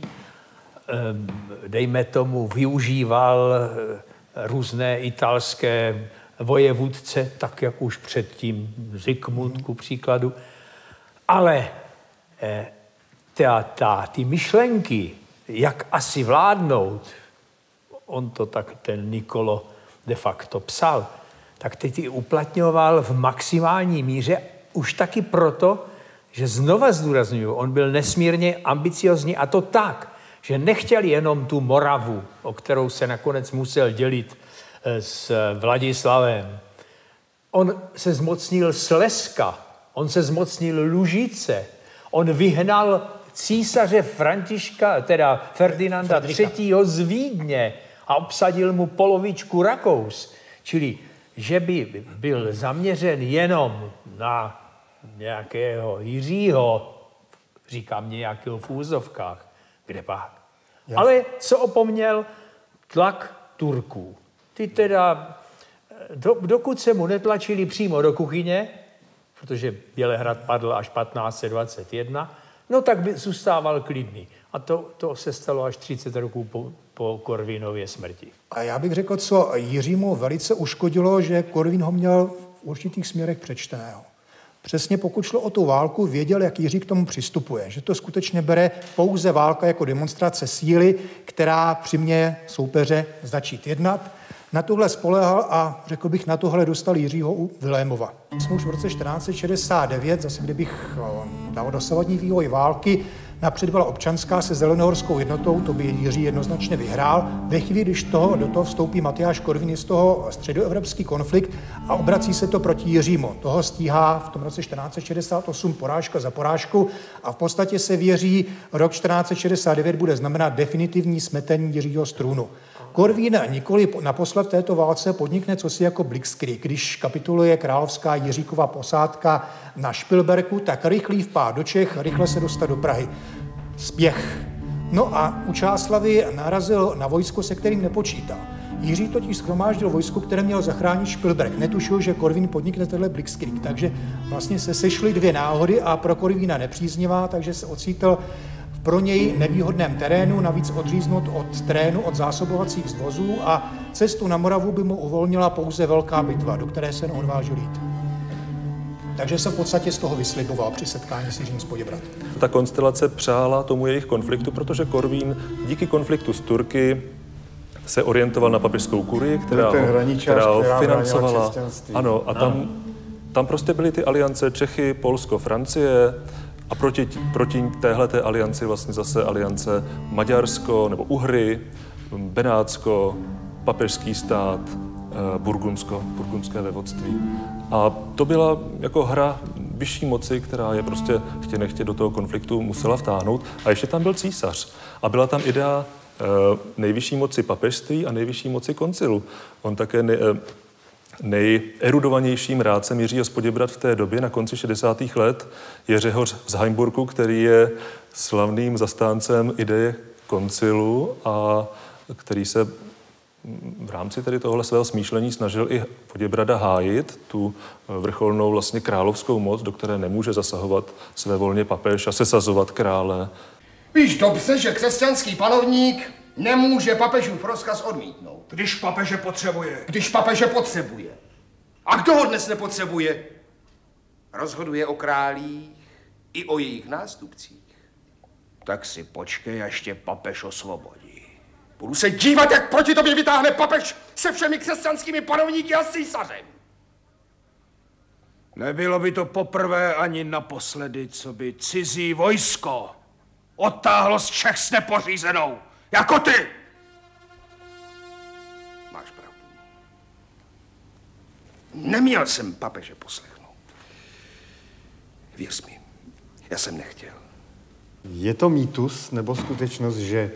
dejme tomu, využíval různé italské vojevůdce, tak jak už předtím Zikmund, ku příkladu. Ale ta, ta, ty myšlenky, jak asi vládnout, on to tak ten Nikolo de facto psal, tak ty ty uplatňoval v maximální míře už taky proto, že znova zdůrazňuju, on byl nesmírně ambiciozní a to tak, že nechtěl jenom tu Moravu, o kterou se nakonec musel dělit s Vladislavem. On se zmocnil Slezska, on se zmocnil Lužice, on vyhnal císaře Františka, teda Ferdinanda třetího z Vídně a obsadil mu polovičku Rakous. Čili, že by byl zaměřen jenom na nějakého Jiřího, říkám nějakého v úzovkách, kde pak. Jasně. Ale co opomněl? Tlak Turků. Ty teda, do, dokud se mu netlačili přímo do kuchyně, protože Bělehrad padl až patnáct set dvacet jedna, no tak by zůstával klidný. A to, to se stalo až třicet roků po, po Korvínově smrti. A já bych řekl, co Jiřímu velice uškodilo, že Korvín ho měl v určitých směrech přečteného. Přesně pokud šlo o tu válku, věděl, jak Jiří k tomu přistupuje. Že to skutečně bere pouze válka jako demonstrace síly, která přiměje soupeře začít jednat. Na tohle spoléhal a řekl bych, na tohle dostal Jiřího u Vilémova. Jsme už v roce čtrnáct set šedesát devět, zase kdybych dal dosavadní vývoj války, Napřed byla občanská se zelenohorskou jednotou, to by Jiří jednoznačně vyhrál. Ve chvíli, když toho, do toho vstoupí Matyáš Korvin, z toho středoevropský konflikt a obrací se to proti Jiřímu. Toho stíhá v tom roce čtrnáct set šedesát osm porážka za porážku a v podstatě se věří, rok čtrnáct set šedesát devět bude znamenat definitivní smetení Jiřího z trůnu. Korvín nikoli naposled v této válce podnikne cosi jako Blitzkrieg. Když kapituluje královská Jiříkova posádka na Špilberku, tak rychlý vpád do Čech, rychle se dostat do Prahy. Spěch. No a u Čáslavi narazil na vojsko, se kterým nepočítal. Jiří totiž shromáždil vojsko, které mělo zachránit Špilberk. Netušil, že Korvín podnikne tenhle Blitzkrieg, takže vlastně se sešly dvě náhody a pro Korvína nepříznivá, takže se ocítl pro něj nevýhodném terénu, navíc odříznut od terénu, od zásobovacích zvozů a cestu na Moravu by mu uvolnila pouze velká bitva, do které se neodvážil jít. Takže se v podstatě z toho vysliboval při setkání s Jiřím z Poděbrad. Ta konstelace přála tomu jejich konfliktu, protože Korvín díky konfliktu s Turky se orientoval na papežskou kurii, která, která ho financovala. Ano, a tam, tam prostě byly ty aliance Čechy, Polsko, Francie. A proti, proti téhleté alianci vlastně zase aliance Maďarsko nebo Uhry, Benátsko, papežský stát, Burgundsko, burgundské vévodství. A to byla jako hra vyšší moci, která je prostě chtě nechtě do toho konfliktu musela vtáhnout. A ještě tam byl císař. A byla tam idea nejvyšší moci papežství a nejvyšší moci koncilu. On také ne, nejerudovanějším rádcem Jiřího z Poděbrad v té době, na konci šedesátých let, je Řehoř z Heimburku, který je slavným zastáncem ideje koncilu a který se v rámci tedy tohle svého smýšlení snažil i Poděbrada hájit, tu vrcholnou vlastně královskou moc, do které nemůže zasahovat svévolně papež a sesazovat krále. Víš dobře, že křesťanský panovník nemůže papežův rozkaz odmítnout. Když papeže potřebuje. Když papeže potřebuje. A kdo ho dnes nepotřebuje? Rozhoduje o králích i o jejich nástupcích. Tak si počkej, až tě papež osvobodí. Budu se dívat, jak proti tobě vytáhne papež se všemi křesťanskými panovníky a císařem. Nebylo by to poprvé ani naposledy, co by cizí vojsko odtáhlo z Čech s nepořízenou. Jako ty! Máš pravdu. Neměl jsem papeže poslechnout. Věř mi, já jsem nechtěl. Je to mýtus nebo skutečnost, že e,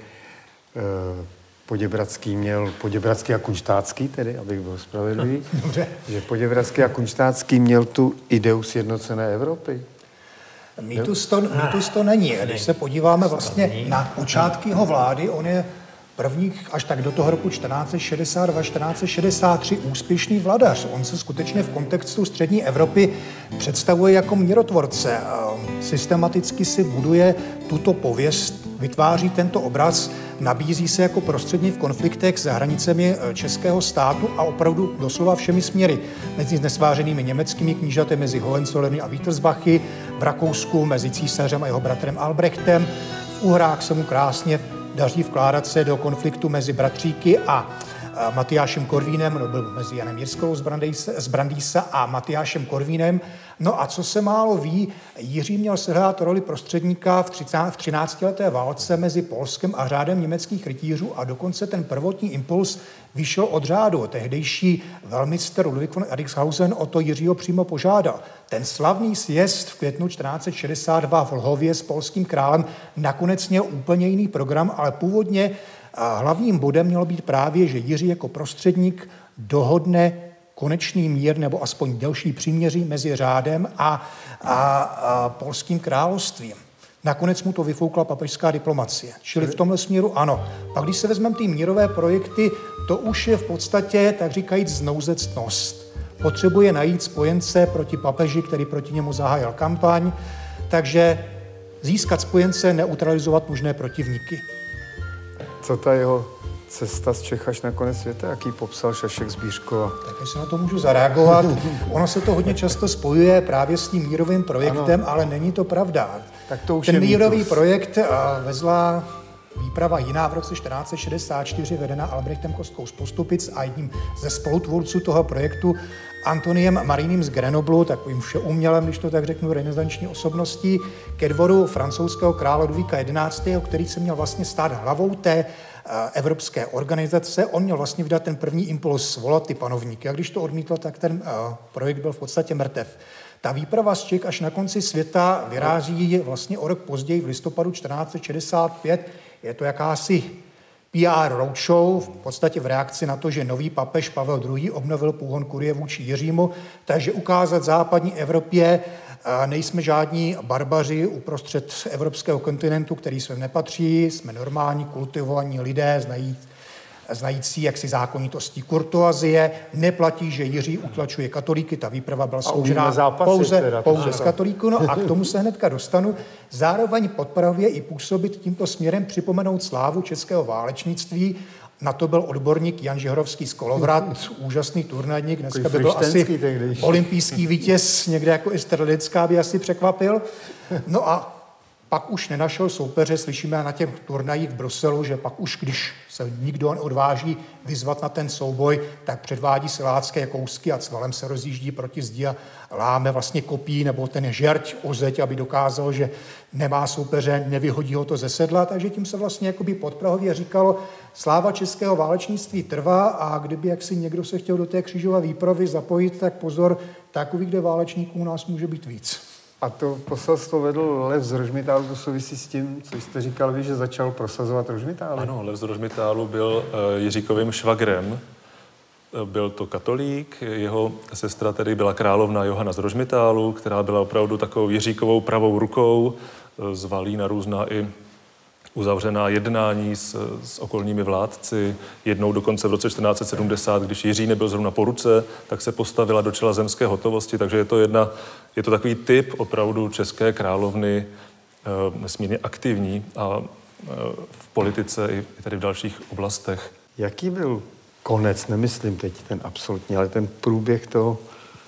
Poděbradský měl, Poděbradský a Kunštátský, tedy, abych byl spravedlivý, že Poděbradský a Kunštátský měl tu ideu sjednocené Evropy? Mýtus to, mýtus to není. Když se podíváme vlastně na počátky jeho vlády, on je první až tak do toho roku čtrnáct set šedesát dva čtrnáct set šedesát tři úspěšný vladař. On se skutečně v kontextu střední Evropy představuje jako mírotvorce. Systematicky si buduje tuto pověst, vytváří tento obraz, nabízí se jako prostředník v konfliktech za hranicemi českého státu a opravdu doslova všemi směry. Mezi nesvářenými německými knížaty, mezi Hohenzollerny a Wittelsbachy, v Rakousku mezi císařem a jeho bratrem Albrechtem, v Uhrách se mu krásně daří vkládat se do konfliktu mezi bratříky a Matyášem Korvínem, no byl mezi Janem Jirskou z Brandýsa a Matyášem Korvínem. No a co se málo ví, Jiří měl sehrát roli prostředníka v třináctileté válce mezi Polskem a řádem německých rytířů a dokonce ten prvotní impuls vyšel od řádu. Tehdejší velmistr Ludwig von Erikshausen o to Jiřího přímo požádal. Ten slavný sjezd v květnu čtrnáct set šedesát dva v Lhově s polským králem nakonec měl úplně jiný program, ale původně hlavním bodem mělo být právě, že Jiří jako prostředník dohodne konečný mír nebo aspoň delší příměří mezi řádem a, a, a polským královstvím. Nakonec mu to vyfoukla papežská diplomacie. Čili v tomhle směru ano. Pak když se vezmeme ty mírové projekty, to už je v podstatě, tak říkajíc, znouzectnost. Potřebuje najít spojence proti papeži, který proti němu zahájil kampaň, takže získat spojence, neutralizovat možné protivníky. Co ta jeho cesta z Čech až na konec světa, jaký popsal Šašek z Bířkova? Tak jestli na to můžu zareagovat. Ono se to hodně často spojuje právě s tím mírovým projektem, ano. Ale není to pravda. Tak to už Ten je mírový mýtus. projekt vezla výprava jiná v roce čtrnáct set šedesát čtyři vedená Albrechtem Kostkou z Postupic a jedním ze spolutvůrců toho projektu Antoniem Marinem z Grenoblu, takovým všeumělem, když to tak řeknu, renesanční osobností, ke dvoru francouzského krále Ludvíka jedenáctého., který se měl vlastně stát hlavou té evropské organizace. On měl vlastně vydat ten první impuls, svolat ty panovníky. A když to odmítl, tak ten projekt byl v podstatě mrtev. Ta výprava z Čech až na konci světa vyráží vlastně o rok později v listopadu čtrnáct set šedesát pět. Je to jakási P R roadshow, v podstatě v reakci na to, že nový papež Pavel druhý. obnovil půhon kurie vůči Jiřímu, takže ukázat západní Evropě, nejsme žádní barbaři uprostřed evropského kontinentu, který sem nepatří, jsme normální, kultivovaní lidé, znají, znající jaksi zákonitosti kurtoazie, neplatí, že Jiří utlačuje katolíky, ta výprava byla složená pouze, teda, pouze z katolíků, no a k tomu se hnedka dostanu. Zároveň podpravě i působit tímto směrem připomenout slávu českého válečnictví. Na to byl odborník Jan Žihrovský z Kolovrat, úžasný turnajník, dneska by byl asi olympijský vítěz, někde jako i Strledecká by asi překvapil. No a pak už nenašel soupeře, slyšíme na těch turnajích v Bruselu, že pak už, když se nikdo neodváží vyzvat na ten souboj, tak předvádí silácké kousky a cvalem se rozjíždí proti zdi a láme vlastně kopí nebo ten žerť o zeď, aby dokázal, že nemá soupeře, nevyhodí ho to ze sedla, takže tím se vlastně jakoby podprahově říkalo, sláva českého válečnictví trvá a kdyby jaksi někdo se chtěl do té křížové výpravy zapojit, tak pozor, takových kde válečníků u nás může být víc. A to poselstvo vedl Lev z Rožmitálu, to souvisí s tím, co jste říkal vy, že začal prosazovat Rožmitálu? Ano, Lev z Rožmitálu byl uh, Jiříkovým švagrem. Byl to katolík, jeho sestra tedy byla královna Johana z Rožmitálu, která byla opravdu takovou Jiříkovou pravou rukou, zvalí na různá i uzavřená jednání s, s okolními vládci. Jednou dokonce v roce čtrnáct set sedmdesát, když Jiří nebyl zrovna po ruce, tak se postavila do čela zemské hotovosti. Takže je to, jedna, je to takový typ opravdu české královny, e, nesmírně aktivní a e, v politice i, i tady v dalších oblastech. Jaký byl konec, nemyslím teď ten absolutní, ale ten průběh toho,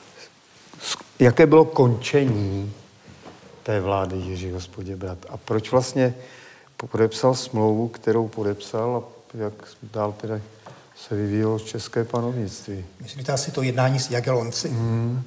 jaké bylo končení té vlády Jiřího z Poděbrad a proč vlastně podepsal smlouvu, kterou podepsal a jak dál teda se vyvíjelo české panovnictví. Myslíte asi to jednání s Jagellonci? Hmm.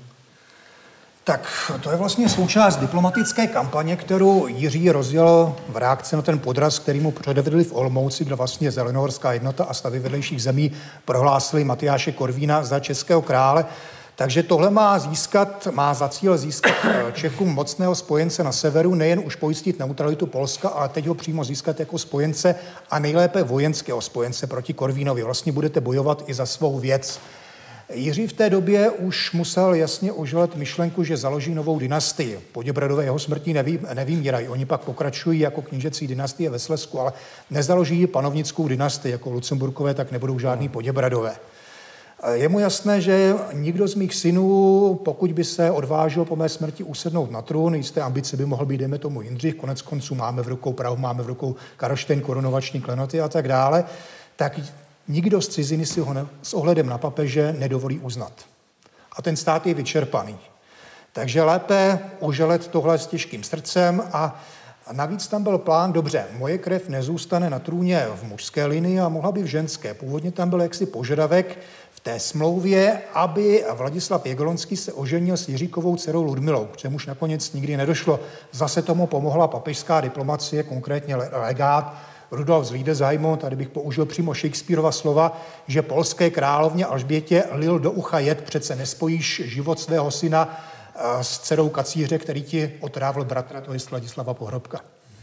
Tak to je vlastně součást diplomatické kampaně, kterou Jiří rozjel v reakci na ten podraz, který mu předvedli v Olomouci, kde vlastně Zelenohorská jednota a stavy vedlejších zemí prohlásili Matyáše Korvína za českého krále. Takže tohle má získat, má za cíl získat Čechům mocného spojence na severu, nejen už pojistit neutralitu Polska, ale teď ho přímo získat jako spojence a nejlépe vojenského spojence proti Korvínovi. Vlastně budete bojovat i za svou věc. Jiří v té době už musel jasně oželet myšlenku, že založí novou dynastii. Poděbradové jeho smrtí nevý, nevymírají. Oni pak pokračují jako knížecí dynastie ve Slezsku, ale nezaloží panovnickou dynastii jako Lucemburkové, tak nebudou žádný Poděbradové. Je mu jasné, že nikdo z mých synů, pokud by se odvážil po mé smrti usednout na trůn, jisté ambice by mohl být, dejme tomu, Jindřich, konec konců máme v rukou Prahu, máme v rukou Karlštejn, korunovační klenoty a tak dále, tak nikdo z ciziny si ho ne, s ohledem na papeže nedovolí uznat. A ten stát je vyčerpaný. Takže lépe oželet tohle s těžkým srdcem a A navíc tam byl plán, dobře, moje krev nezůstane na trůně v mužské linii a mohla by v ženské. Původně tam byl jaksi požadavek v té smlouvě, aby Vladislav Jagellonský se oženil s Jiříkovou dcerou Ludmilou, k čemuž nakonec nikdy nedošlo. Zase tomu pomohla papežská diplomacie, konkrétně legát Rudolf z Liedesheimu, tady bych použil přímo Shakespearova slova, že polské královně Alžbětě lil do ucha jed, přece nespojíš život svého syna s dcerou kacíře, který ti otrávil bratra, to je Vladislava Pohrobka.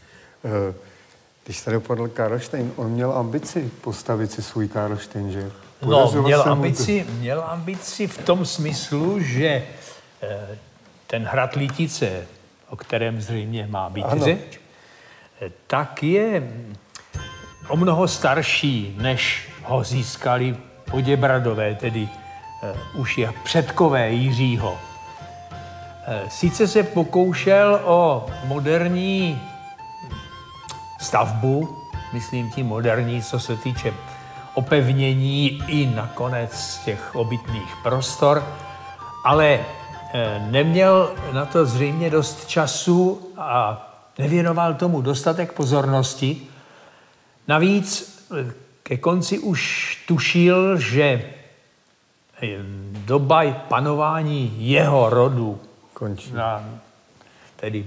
Když se dopadl Karlštejn, on měl ambici postavit si svůj Karlštejn, že? No, měl ambici, měl ambici v tom smyslu, že ten hrad Lítice, o kterém zřejmě má být řeč, tak je o mnoho starší, než ho získali Poděbradové, tedy už je předkové Jiřího. Sice se pokoušel o moderní stavbu, myslím tím moderní, co se týče opevnění i nakonec těch obytných prostor, ale neměl na to zřejmě dost času a nevěnoval tomu dostatek pozornosti. Navíc ke konci už tušil, že doba panování jeho rodu končí. Na, tedy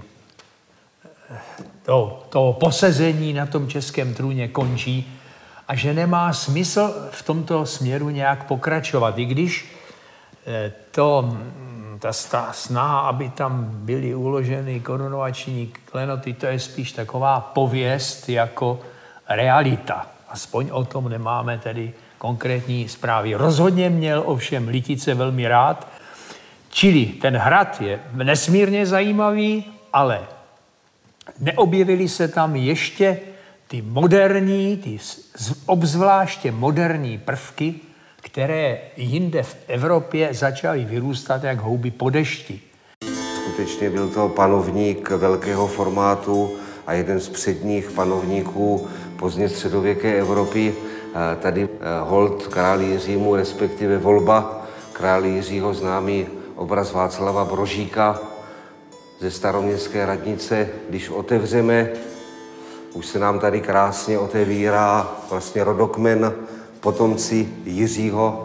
to, to posezení na tom českém trůně končí a že nemá smysl v tomto směru nějak pokračovat. I když to, ta snaha, aby tam byly uloženy korunovační klenoty, to je spíš taková pověst jako realita. Aspoň o tom nemáme tedy konkrétní zprávy. Rozhodně měl ovšem Lidice velmi rád, čili ten hrad je nesmírně zajímavý, ale neobjevily se tam ještě ty moderní, ty obzvláště moderní prvky, které jinde v Evropě začaly vyrůstat jak houby po dešti. Skutečně byl to panovník velkého formátu a jeden z předních panovníků pozdně středověké Evropy. Tady hold králi Jiřímu, respektive volba králi Jiřího, známý obraz Václava Brožíka ze staroměstské radnice. Když otevřeme, už se nám tady krásně otevírá vlastně rodokmen potomci Jiřího.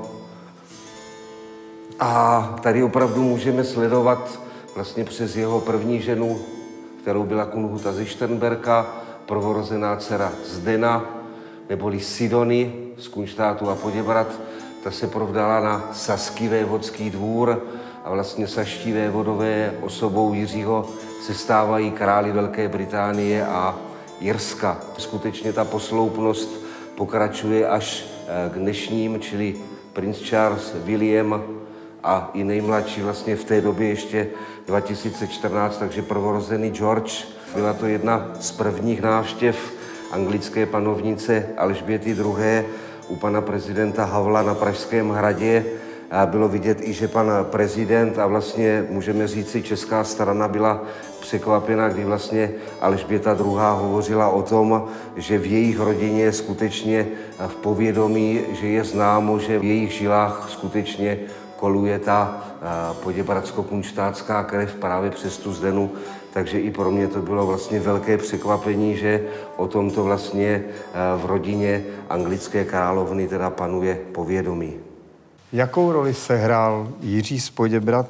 A tady opravdu můžeme sledovat vlastně přes jeho první ženu, kterou byla Kunhuta ze Šternberka, prvorozená dcera Zdena, neboli Sidony z Kunštátu a Poděbrad. Ta se provdala na saský vévodský dvůr a vlastně saští vévodové osobou Jiřího se stávají králi Velké Británie a Irska. Skutečně ta posloupnost pokračuje až k dnešním, čili princ Charles, William a i nejmladší vlastně v té době ještě dva tisíce čtrnáct, takže prvorozený George. Byla to jedna z prvních návštěv anglické panovnice Alžběty druhé. u pana prezidenta Havla na Pražském hradě. A bylo vidět i, že pan prezident a vlastně můžeme říci česká strana byla překvapena, kdy vlastně Alžběta druhá. hovořila o tom, že v jejich rodině je skutečně v povědomí, že je známo, že v jejich žilách skutečně koluje ta poděbradsko-kunštátská krev právě přes tu Zdenu. Takže i pro mě to bylo vlastně velké překvapení, že o tomto vlastně v rodině anglické královny teda panuje povědomí. Jakou roli sehrál Jiří z Poděbrad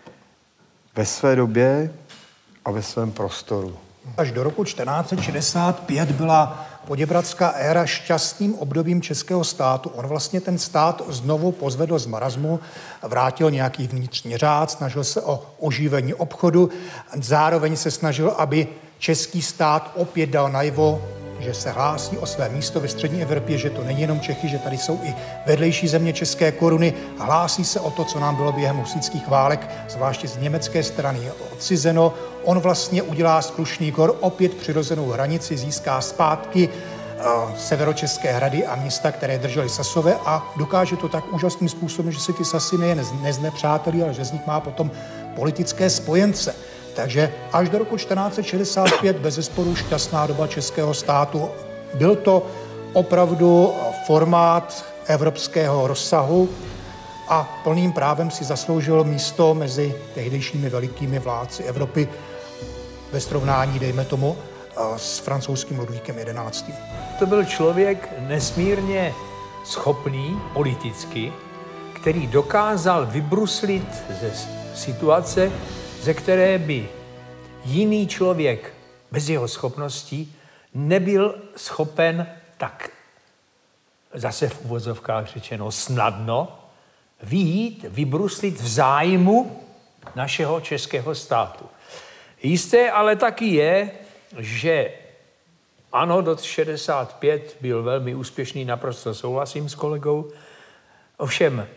ve své době a ve svém prostoru? Až do roku čtrnáct set šedesát pět byla poděbradská éra šťastným obdobím českého státu. On vlastně ten stát znovu pozvedl z marazmu, vrátil nějaký vnitřní řád, snažil se o oživení obchodu, zároveň se snažil, aby český stát opět dal najevo, že se hlásí o své místo ve střední Evropě, že to není jenom Čechy, že tady jsou i vedlejší země české koruny. Hlásí se o to, co nám bylo během husitských válek, zvláště z německé strany odcizeno. On vlastně udělá z Krušných hor opět přirozenou hranici, získá zpátky uh, severočeské hrady a města, které držely Sasové, a dokáže to tak úžasným způsobem, že si ty Sasy nejen neznepřátelí, ale že z nich má potom politické spojence. Takže až do roku čtrnáct set šedesát pět bezesporu šťastná doba českého státu. Byl to opravdu formát evropského rozsahu a plným právem si zasloužil místo mezi tehdejšími velikými vládci Evropy ve srovnání, dejme tomu, s francouzským Ludvíkem jedenáctým. To byl člověk nesmírně schopný politicky, který dokázal vybruslit ze situace, ze které by jiný člověk bez jeho schopností nebyl schopen tak, zase v uvozovkách řečeno, snadno vyjít, vybruslit v zájmu našeho českého státu. Jisté ale taky je, že ano, do šedesát pět byl velmi úspěšný, naprosto souhlasím s kolegou, ovšem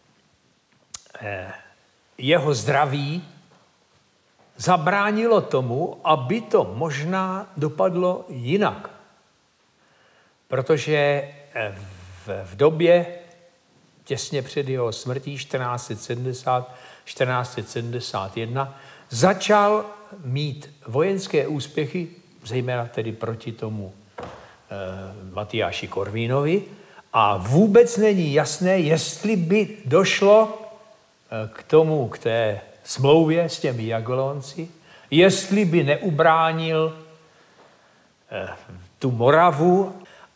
eh, jeho zdraví zabránilo tomu, aby to možná dopadlo jinak. Protože v, v době těsně před jeho smrtí čtrnáct set sedmdesát, čtrnáct set sedmdesát jedna začal mít vojenské úspěchy, zejména tedy proti tomu eh, Matyáši Korvínovi, a vůbec není jasné, jestli by došlo eh, k tomu, k té smlouvě s těmi Jagellonci, jestli by neubránil eh, tu Moravu.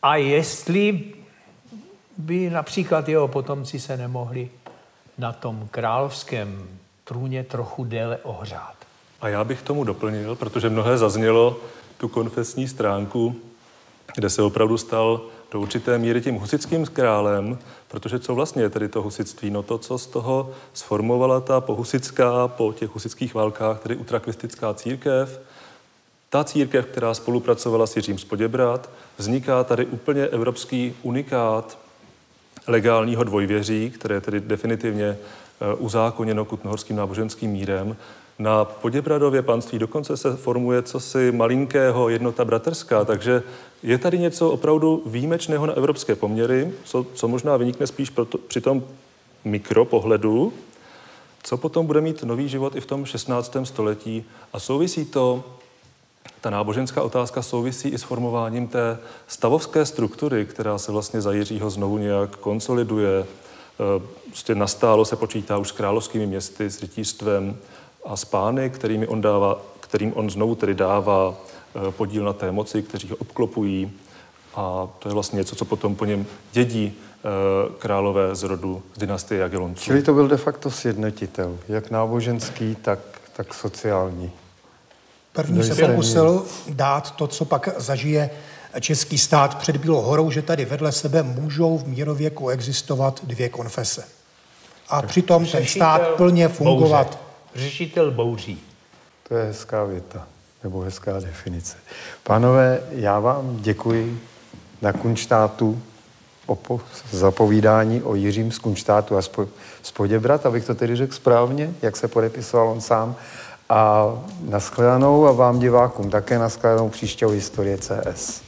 A jestli by například jeho potomci se nemohli na tom královském trůně trochu déle ohřát. A já bych tomu doplnil, protože mnohé zaznělo, tu konfesní stránku, kde se opravdu stal do určité míry tím husitským králem, protože co vlastně je tedy to husitství? No to, co z toho sformovala ta pohusitská, po těch husitských válkách, tedy utrakvistická církev, ta církev, která spolupracovala s Jiřím z Poděbrad, vzniká tady úplně evropský unikát legálního dvojvěří, které je tedy definitivně uzákoněno kutnohorským náboženským mírem. Na Poděbradově panství dokonce se formuje cosi malinkého jednota bratrská, takže je tady něco opravdu výjimečného na evropské poměry, co, co možná vynikne spíš proto, při tom mikropohledu, co potom bude mít nový život i v tom šestnáctém století. A souvisí to, ta náboženská otázka souvisí i s formováním té stavovské struktury, která se vlastně za Jiřího znovu nějak konsoliduje. Prostě nastálo se počítá už s královskými městy, s rytířstvem a s pány, kterými on dává, kterým on znovu tedy dává podíl na té moci, kteří ho obklopují. A to je vlastně něco, co potom po něm dědí králové z rodu z dynastie Jagellonců. Čili to byl de facto sjednotitel, jak náboženský, tak, tak sociální. První se pokusil dát to, co pak zažije český stát před Bílou horou, že tady vedle sebe můžou v mírově koexistovat dvě konfese. A přitom ten stát plně fungovat. Bouře. Řešitel bouří. To je hezká věta, nebo hezká definice. Pánové, já vám děkuji na Kunštátu za povídání o Jiřím z Kunštátu a z Poděbrad, abych to tedy řekl správně, jak se podepisoval on sám. A nashledanou a vám divákům také nashledanou příště o Historie C S.